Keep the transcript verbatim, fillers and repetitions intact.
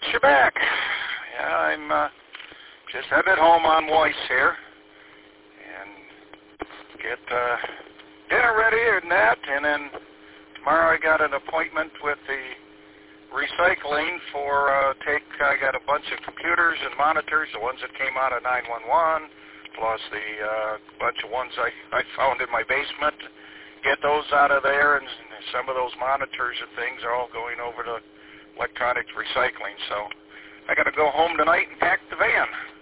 you're back. Yeah, I'm uh, just headed home on Weiss here and get uh, dinner ready and that, and then tomorrow I got an appointment with the recycling for uh, take. I got a bunch of computers and monitors, the ones that came out of nine one one, plus the uh, bunch of ones I, I found in my basement. Get those out of there, and some of those monitors and things are all going over to electronics recycling. So I got to go home tonight and pack the van.